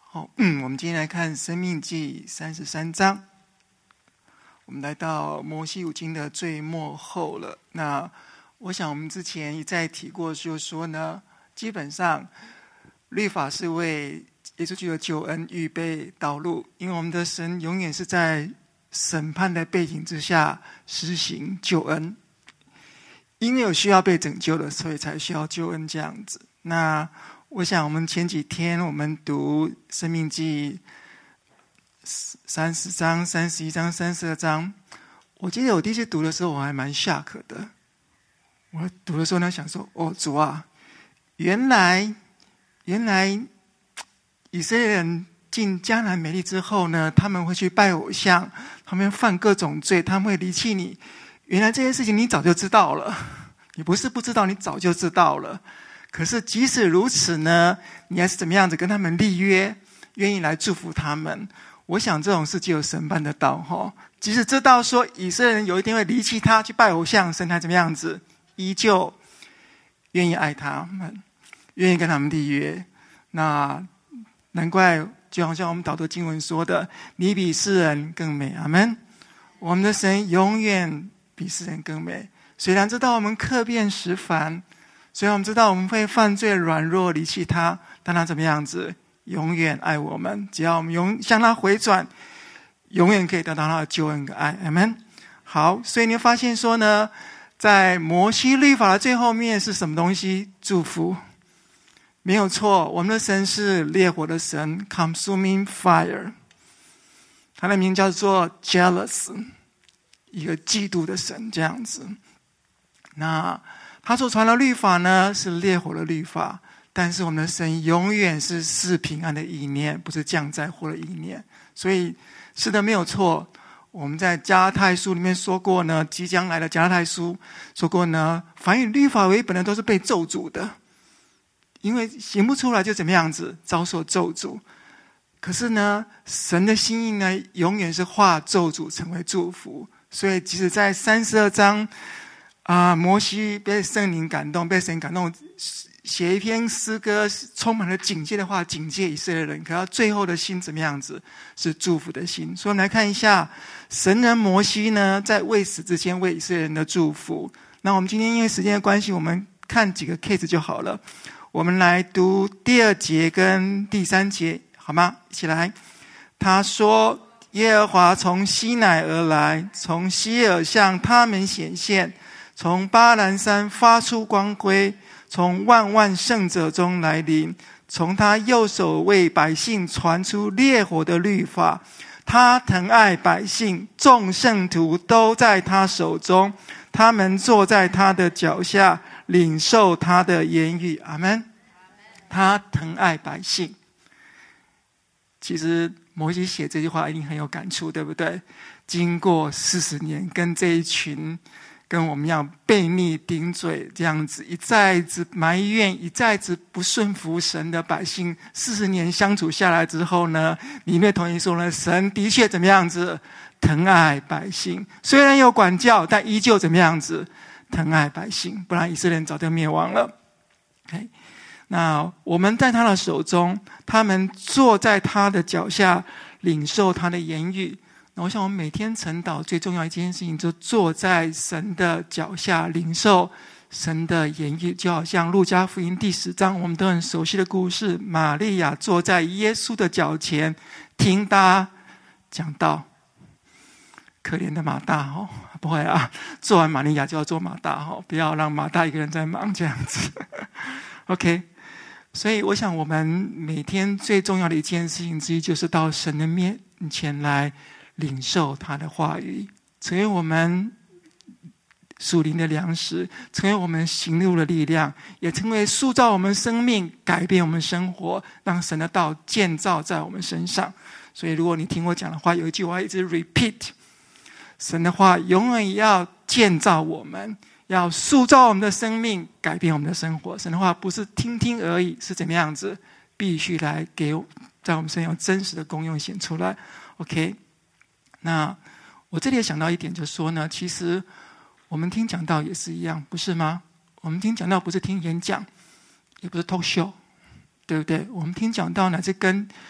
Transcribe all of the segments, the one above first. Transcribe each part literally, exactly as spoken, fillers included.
好，嗯，我们今天来看《申命记》三十三章。我们来到摩西五经的最末后了。那我想我们之前一再提过，就是说呢，基本上律法是为耶稣基督的救恩预备道路，因为我们的神永远是在审判的背景之下施行救恩，因为有需要被拯救的，所以才需要救恩这样子。那我想我们前几天我们读申命记三十章、三十一章、三十二章，我记得我第一次读的时候我还蛮 shock 的。我读的时候呢，想说：“哦，主啊，原来原来以色列人进迦南美地之后呢，他们会去拜偶像，他们犯各种罪，他们会离弃你。原来这些事情你早就知道了，你不是不知道，你早就知道了。可是即使如此呢，你还是怎么样子跟他们立约，愿意来祝福他们。我想这种事就有神办得到哈。即使知道说以色列人有一天会离弃他去拜偶像，神还怎么样子，依旧愿意爱他们，愿意跟他们立约。那难怪就好像我们导读经文说的，你比世人更美，阿们。我们的神永远比世人更美。虽然知道我们客变实烦，虽然我们知道我们会犯罪软弱离弃他，但他怎么样子永远爱我们，只要我们永向他回转，永远可以得到他的救恩跟爱，阿们。好，所以你会发现说呢，在摩西律法的最后面是什么东西？祝福。没有错，我们的神是烈火的神 consuming fire， 他的名叫做 jealous， 一个嫉妒的神这样子。那他所传的律法呢，是烈火的律法，但是我们的神永远是赐平安的意念，不是降灾祸的意念。所以是的，没有错。我们在加拉太书里面说过呢，即将来的加拉太书说过呢，凡以律法为本的都是被咒诅的，因为行不出来就怎么样子遭受咒诅。可是呢，神的心意呢，永远是化咒诅成为祝福。所以即使在三十二章啊，摩西被圣灵感动，被神感动，写一篇诗歌，充满了警戒的话，警戒以色列人。可他最后的心怎么样子？是祝福的心。所以我们来看一下，神人摩西呢，在未死之前为以色列人的祝福。那我们今天因为时间的关系，我们看几个 case 就好了。我们来读第二节跟第三节，好吗？一起来。他说：耶和华从西乃而来，从西珥向他们显现，从巴兰山发出光辉，从万万圣者中来临，从他右手为百姓传出烈火的律法。他疼爱百姓，众圣徒都在他手中，他们坐在他的脚下，领受他的言语，阿们。他疼爱百姓。其实摩西写这句话一定很有感触，对不对？经过四十年跟这一群跟我们一样悖逆顶嘴这样子一再子埋怨一再子不顺服神的百姓，四十年相处下来之后呢，里面同意说呢，神的确怎么样子疼爱百姓，虽然有管教，但依旧怎么样子疼爱百姓，不然以色列人早就灭亡了。 OK， 那我们在他的手中，他们坐在他的脚下，领受他的言语。我想我们每天晨祷最重要一件事情，就坐在神的脚下，领受神的言语。就好像路加福音第十章我们都很熟悉的故事，玛利亚坐在耶稣的脚前听他讲道。可怜的马大哦，不会啊，做完玛利亚就要做马大哦，不要让马大一个人在忙这样子。OK， 所以我想我们每天最重要的一件事情之一，就是到神的面前来领受他的话语，成为我们属灵的粮食，成为我们行路的力量，也成为塑造我们生命，改变我们生活，让神的道建造在我们身上。所以如果你听我讲的话，有一句话一直 repeat， 神的话永远要建造我们，要塑造我们的生命，改变我们的生活。神的话不是听听而已，是怎么样子，必须来给在我们身上有真实的功用显出来。 OK，那我这里也想到一点，就是说呢，其实我们听讲道也是一样，不是吗？我们听讲道不是听演讲，也不是 talk show， 对不对？我们听讲道呢，是跟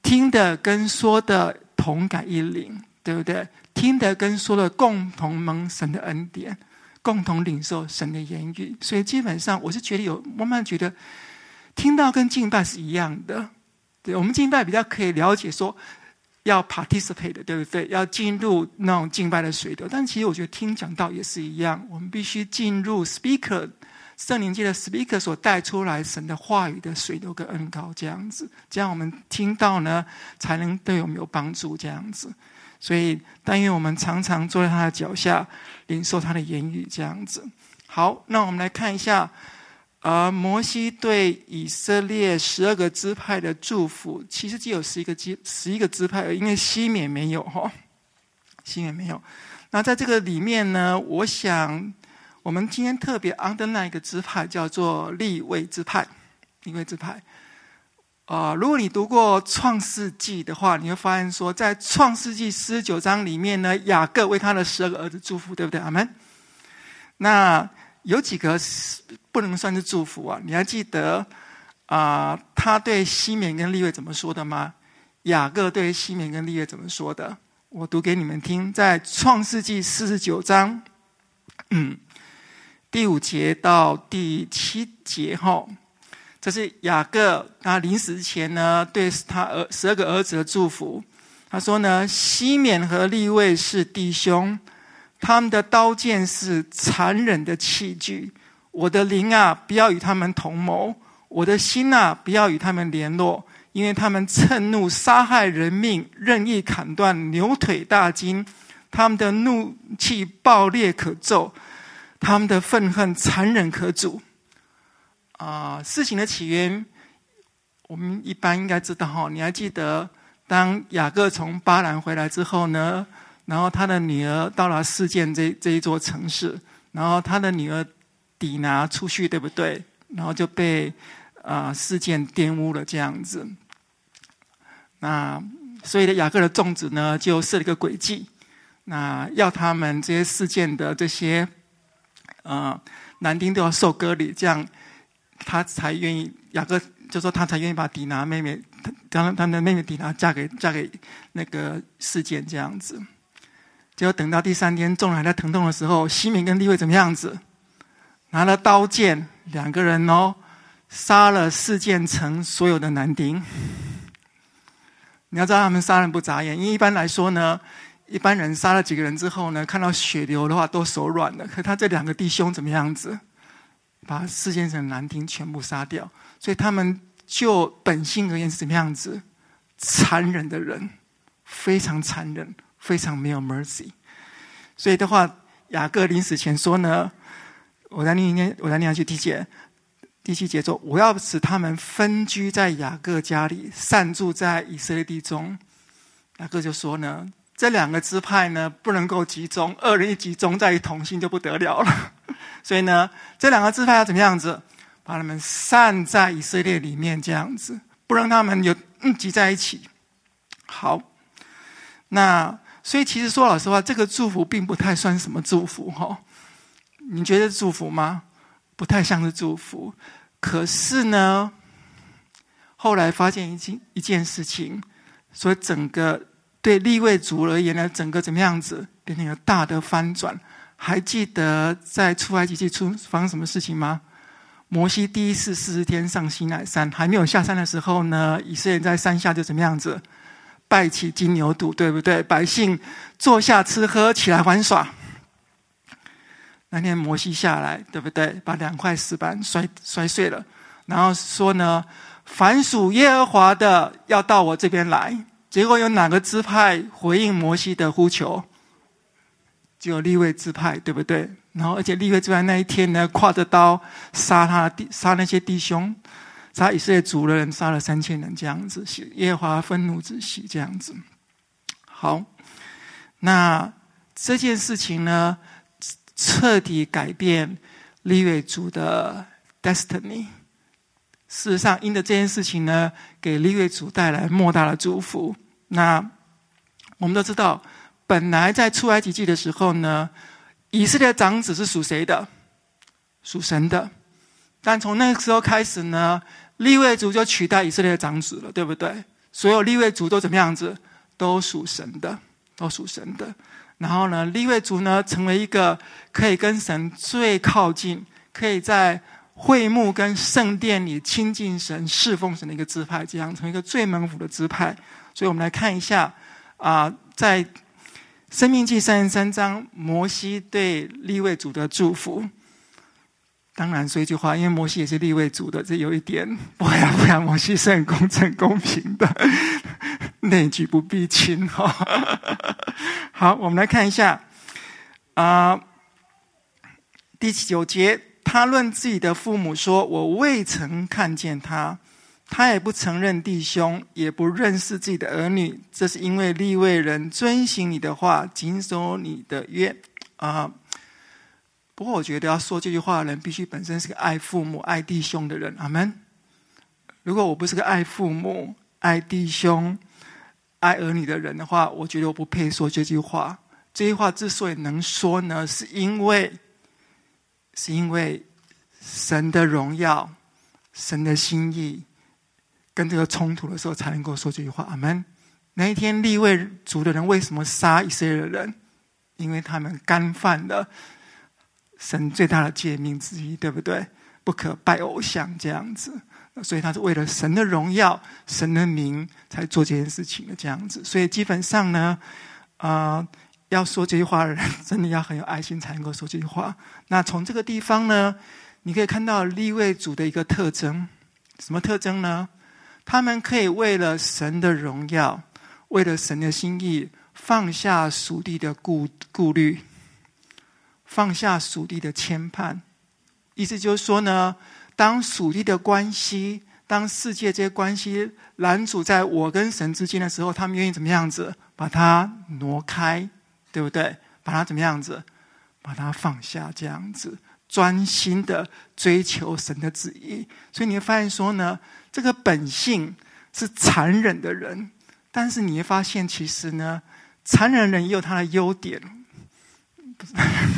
听的跟说的同感一灵，对不对？听的跟说的共同蒙神的恩典，共同领受神的言语。所以基本上我是觉得有慢慢觉得听到跟敬拜是一样的。对，我们敬拜比较可以了解说要 participate 的，对不对？要进入那种敬拜的水流。但其实我觉得听讲道也是一样，我们必须进入 speaker 圣灵界的 speaker 所带出来神的话语的水流跟恩膏，这样子，这样我们听到呢才能对我们有帮助，这样子。所以但愿我们常常坐在他的脚下领受他的言语，这样子。好，那我们来看一下而摩西对以色列十二个支派的祝福，其实只有十一个支十一个支派，因为西缅没有哈，西缅没有。那在这个里面呢，我想我们今天特别 underline 一个支派，叫做利未支派。利未支派，啊、呃，如果你读过创世纪的话，你会发现说，在创世纪四十九章里面呢，雅各为他的十二个儿子祝福，对不对？阿们。那有几个不能算是祝福啊？你还记得啊、呃？他对西缅跟利未怎么说的吗？雅各对西缅跟利未怎么说的？我读给你们听，在创世纪四十九章，嗯，第五节到第七节哈，这是雅各他临死之前呢，对他儿十二个儿子的祝福。他说呢，西缅和利未是弟兄。他们的刀剑是残忍的器具，我的灵啊，不要与他们同谋；我的心啊，不要与他们联络，因为他们趁怒杀害人命，任意砍断牛腿大筋。他们的怒气暴烈可咒，他们的愤恨残忍可阻。啊、呃，事情的起源，我们一般应该知道哈。你还记得，当雅各从巴兰回来之后呢？然后他的女儿到了示剑这这一座城市，然后他的女儿底拿出去，对不对？然后就被啊、呃、示剑玷污了这样子。那所以的雅各的众子呢，就设了一个诡计，那要他们这些示剑的这些呃男丁都要受割礼，这样他才愿意。雅各就说他才愿意把底拿妹妹，他他的妹妹底拿嫁给嫁给那个示剑这样子。结果等到第三天，众人还在疼痛的时候，西缅跟利未怎么样子？拿了刀剑，两个人哦，杀了示剑城所有的男丁。你要知道他们杀人不眨眼，因为一般来说呢，一般人杀了几个人之后呢，看到血流的话都手软了。可他这两个弟兄怎么样子？把示剑城的男丁全部杀掉。所以他们就本性而言是怎么样子？残忍的人，非常残忍。非常没有 mercy， 所以的话，雅各临死前说呢，我在念，我在念下去第七节，第七节说，我要使他们分居在雅各家里，散住在以色列地中。雅各就说呢，这两个支派呢不能够集中，二人一集中在于同心就不得了了。所以呢，这两个支派要怎么样子？把他们散在以色列里面，这样子，不让他们有、嗯、集在一起。好，那。所以其实说老实话，这个祝福并不太算什么祝福哈。你觉得是祝福吗？不太像是祝福。可是呢，后来发现一件一件事情，所以整个对利未族而言呢，整个怎么样子变成一个大的翻转。还记得在出埃及记出发生什么事情吗？摩西第一次四十天上西乃山，还没有下山的时候呢，以色列人在山下就怎么样子？拜起金牛犊，对不对？百姓坐下吃喝，起来玩耍。那天摩西下来，对不对？把两块石板摔摔碎了，然后说呢：“凡属耶和华的，要到我这边来。”结果有哪个支派回应摩西的呼求？只有利未支派，对不对？然后，而且利未支派那一天呢，挎着刀杀他弟，杀那些弟兄。杀以色列族的人杀了三千人，这样子，耶和华愤怒之喜，这样子。好，那这件事情呢，彻底改变利未族的 destiny。事实上，因着这件事情呢，给利未族带来莫大的祝福。那我们都知道，本来在出埃及记的时候呢，以色列长子是属谁的？属神的。但从那个时候开始呢，利未族就取代以色列的长子了，对不对？ 所有利未族都怎么样子？都属神的，都属神的。然后呢，利未族呢，成为一个可以跟神最靠近，可以在会幕跟圣殿里亲近神、侍奉神的一个支派，这样成为一个最蒙福的支派。所以我们来看一下啊、呃，在申命记三十三章，摩西对利未族的祝福。当然说一句话，因为摩西也是利未族的，这有一点不然不然，摩西是很公正公平的，内举不避亲哈。好，我们来看一下啊、呃，第九节，他论自己的父母说：“我未曾看见他。”他也不承认弟兄，也不认识自己的儿女，这是因为利未人遵行你的话，谨守你的约啊。呃不过我觉得要说这句话的人必须本身是个爱父母爱弟兄的人，阿们。如果我不是个爱父母爱弟兄爱儿女的人的话，我觉得我不配说这句话。这句话之所以能说呢，是因为是因为神的荣耀神的心意跟这个冲突的时候才能够说这句话，阿们。那一天利未族的人为什么杀以色列的人？因为他们干犯了神最大的诫命之一，对不对？不可拜偶像这样子，所以他是为了神的荣耀神的名才做这件事情的这样子。所以基本上呢呃，要说这句话的人真的要很有爱心才能够说这句话。那从这个地方呢，你可以看到利未族的一个特征。什么特征呢？他们可以为了神的荣耀为了神的心意放下属地的顾顾虑，放下属地的牵绊。意思就是说呢，当属地的关系当世界这些关系拦阻在我跟神之间的时候，他们愿意怎么样子把它挪开，对不对？把它怎么样子把它放下，这样子专心的追求神的旨意。所以你会发现说呢，这个本性是残忍的人，但是你会发现其实呢，残忍的人也有他的优点。不是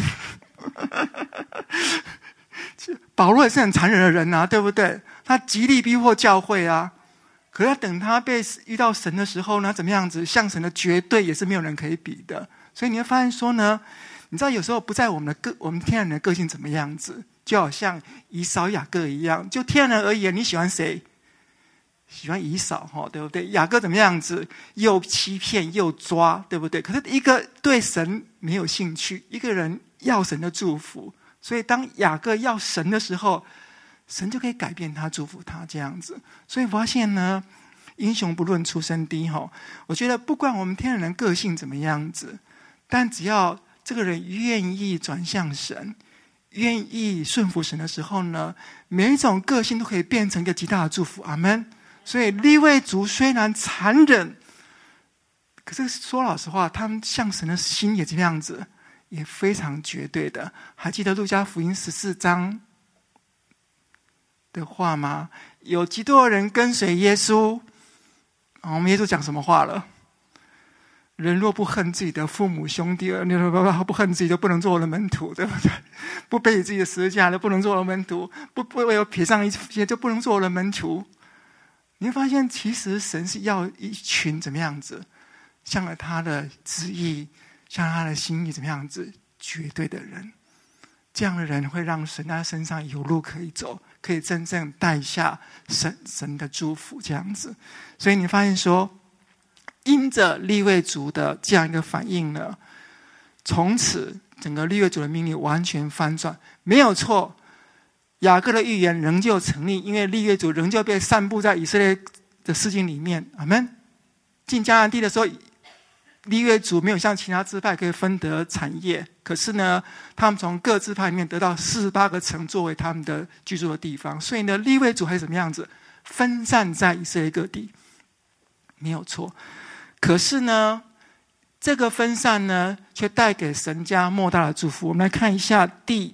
保罗也是很残忍的人啊，对不对？他极力逼迫教会啊，可是等他被遇到神的时候呢，怎么样子？像神的绝对也是没有人可以比的。所以你会发现说呢，你知道有时候不在我们的个我们天然的个性怎么样子，就好像以扫雅各一样。就天然而言，你喜欢谁？喜欢以扫，对不对？雅各怎么样子？又欺骗又抓，对不对？可是一个对神没有兴趣，一个人要神的祝福。所以当雅各要神的时候，神就可以改变他，祝福他这样子。所以发现呢，英雄不论出身低，我觉得不管我们天然人个性怎么样子，但只要这个人愿意转向神，愿意顺服神的时候呢，每一种个性都可以变成一个极大的祝福，阿们。所以利未族虽然残忍，可是说老实话，他们向神的心也这样子，也非常绝对的。还记得路加福音十四章的话吗？有极多的人跟随耶稣，我们耶稣讲什么话了？人若不恨自己的父母兄弟儿女，不恨自己就不能做我的门徒，对不对？不背起自己的十字架就不能做我的门徒，不不为我撇上一切就不能做我的门徒。你会发现其实神是要一群怎么样子，向了他的旨意，向他的心意怎么样子绝对的人。这样的人会让神在他身上有路可以走，可以真正带下神神的祝福这样子。所以你发现说，因着利未族的这样一个反应呢，从此整个利未族的命运完全翻转，没有错。雅各的预言仍旧成立，因为利未族仍旧被散布在以色列的四境里面，阿们。进迦南地的时候，利未族没有像其他支派可以分得产业，可是呢，他们从各支派里面得到四十八个城作为他们的居住的地方。所以呢，利未族还是怎么样子，分散在以色列各地，没有错。可是呢，这个分散呢，却带给神家莫大的祝福。我们来看一下第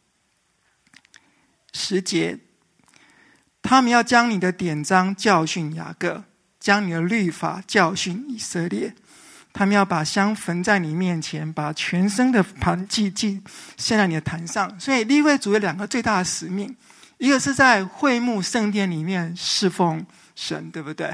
十节，他们要将你的典章教训雅各，将你的律法教训以色列。他们要把香焚在你面前，把全身的燔祭祭献在你的坛上。所以利未族有两个最大的使命，一个是在会幕圣殿里面侍奉神，对不对？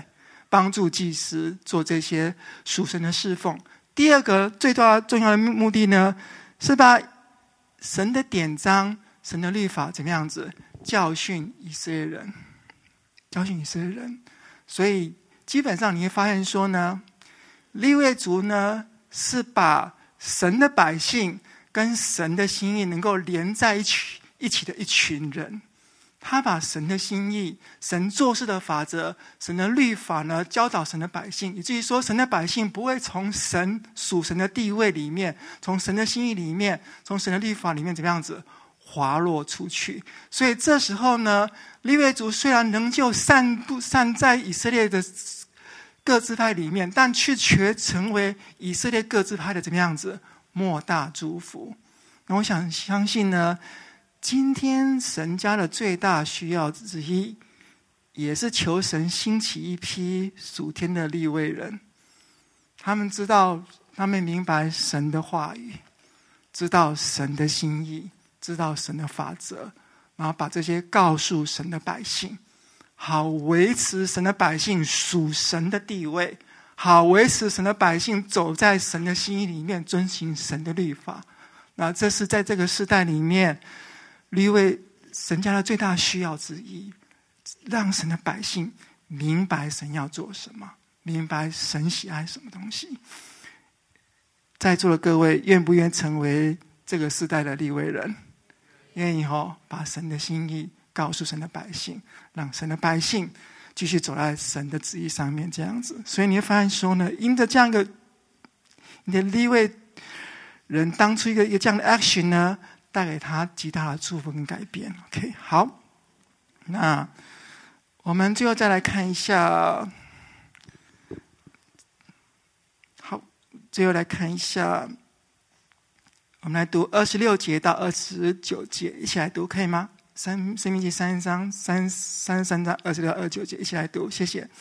帮助祭司做这些属神的侍奉。第二个最重要重要的目的呢，是把神的典章、神的律法怎么样子教训以色列人，教训以色列人。所以基本上你会发现说呢，利未族呢是把神的百姓跟神的心意能够连在一起一起的一群人。他把神的心意、神做事的法则、神的律法呢教导神的百姓，以至于说神的百姓不会从神属神的地位里面，从神的心意里面，从神的律法里面怎么样子滑落出去。所以这时候呢，利未族虽然仍旧散布散在以色列的各支派里面，但却却成为以色列各支派的怎么样子莫大祝福。那我想相信呢，今天神家的最大需要之一，也是求神兴起一批属天的利未人。他们知道，他们明白神的话语，知道神的心意，知道神的法则，然后把这些告诉神的百姓，好维持神的百姓属神的地位，好维持神的百姓走在神的心意里面，遵行神的律法。那这是在这个时代里面利未神家的最大需要之一，让神的百姓明白神要做什么，明白神喜爱什么东西。在座的各位，愿不愿成为这个时代的利未人？愿意哦，把神的心意告诉神的百姓，让神的百姓继续走在神的旨意上面，这样子。所以你会发现说呢，因着这样一个你的利未人当初一个一个这样的 action 呢，带给他极大的祝福跟改变。 OK， 好，那我们最后再来看一下，好，最后来看一下，我们来读二十六节到二十九节，一起来读可以吗？三申命记三十章三三十三章二十六二十九节，一起来读，谢谢。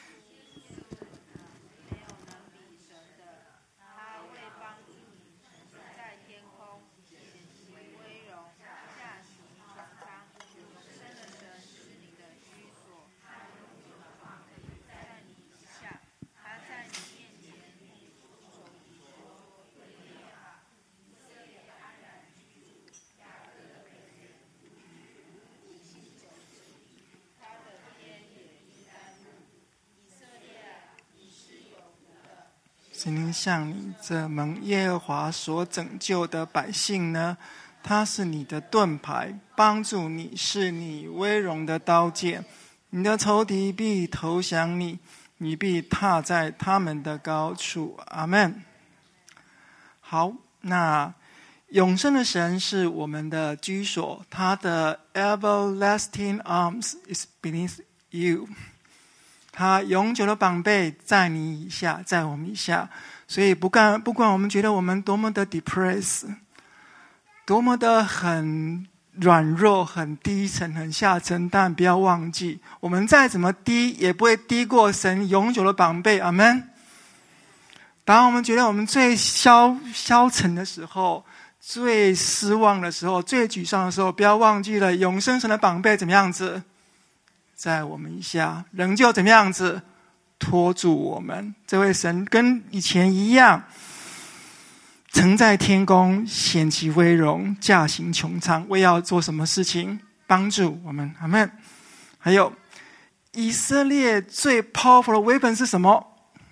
神灵向你这蒙耶和华所拯救的百姓呢，他是你的盾牌，帮助你，是你威荣的刀剑。你的仇敌必投降你，你必踏在他们的高处。阿们。好，那永生的神是我们的居所，他的 everlasting arms is beneath you，他永久的膀臂在你以下，在我们以下。所以不管不管我们觉得我们多么的 depressed， 多么的很软弱、很低沉、很下沉，但不要忘记，我们再怎么低，也不会低过神永久的膀臂。阿们。当我们觉得我们最消消沉的时候，最失望的时候，最沮丧的时候，不要忘记了永生神的膀臂怎么样子在我们以下，仍旧怎么样子拖住我们。这位神跟以前一样，曾在天宫显其威荣，驾行穹苍，为要做什么事情？帮助我们。阿们。还有以色列最 powerful 的 weapon 是什么？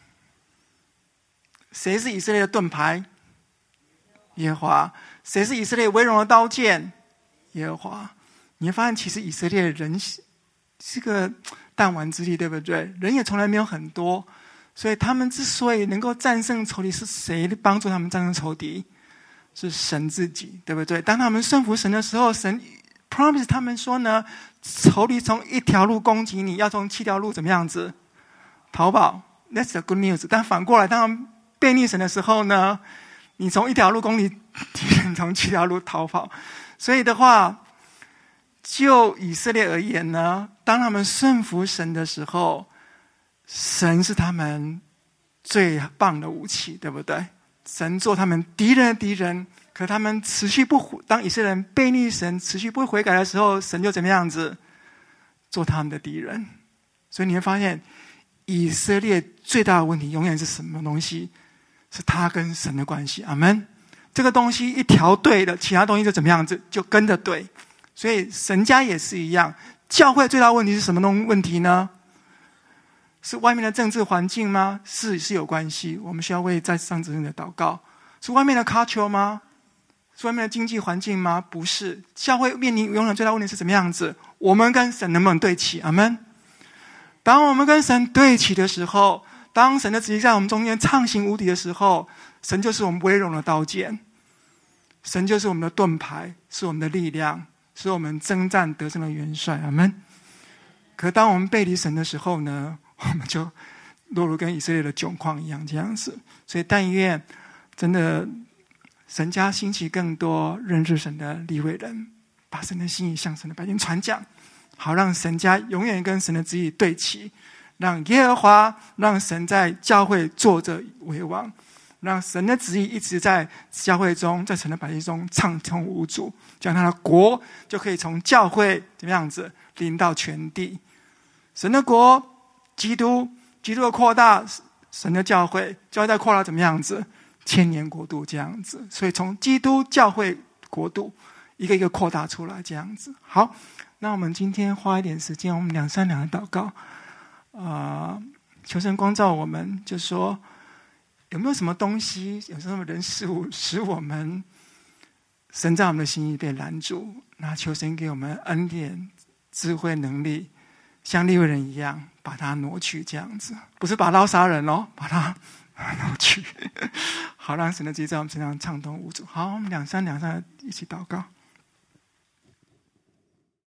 谁是以色列的盾牌？耶和华。谁是以色列威荣的刀剑？耶和华。你会发现其实以色列人是个弹丸之地，对不对？人也从来没有很多，所以他们之所以能够战胜仇敌，是谁帮助他们战胜仇敌？是神自己，对不对？当他们顺服神的时候，神 promise 他们说呢，仇敌从一条路攻击你，要从七条路怎么样子逃跑。 That's the good news。 但反过来，当他们背逆神的时候呢，你从一条路攻击敌人，从七条路逃跑。所以的话，就以色列而言呢，当他们顺服神的时候，神是他们最棒的武器，对不对？神做他们敌人的敌人，可他们持续不，当以色列人背逆神，持续不悔改的时候，神就怎么样子做他们的敌人。所以你会发现， 以色列最大的问题永远是什么东西？是他跟神的关系。阿们。这个东西一调对了，其他东西就怎么样子就跟着对。所以神家也是一样，教会最大的问题是什么东问题呢？是外面的政治环境吗？是是有关系，我们需要为在上之人的祷告。是外面的 culture 吗？是外面的经济环境吗？不是。教会面临永远最大的问题是怎么样子？我们跟神能不能对齐？阿们。当我们跟神对齐的时候，当神的旨意在我们中间畅行无敌的时候，神就是我们威荣的刀剑，神就是我们的盾牌，是我们的力量，是我们征战得胜的元帅。阿们。可当我们背离神的时候呢，我们就落入跟以色列的窘况一样这样子。所以但愿真的神家兴起更多认识神的利未人，把神的心意向神的百姓传讲，好让神家永远跟神的旨意对齐，让耶和华，让神在教会坐着为王，让神的旨意一直在教会中，在神的百姓中畅通无阻，这样他的国就可以从教会怎么样子临到全地。神的国，基督，基督的扩大，神的教会，教会在扩大怎么样子？千年国度这样子。所以从基督教会国度一个一个扩大出来这样子。好，那我们今天花一点时间，我们两三两的祷告，啊、呃，求神光照我们，就说有没有什么东西，有什么人事物使我们神在我们的心意被拦住？那求神给我们恩典、智慧、能力，像利未人一样把它挪去，这样子，不是把刀杀人哦，把它挪去，好让神的旨意在我们身上畅通无阻。好，我们两三两三一起祷告。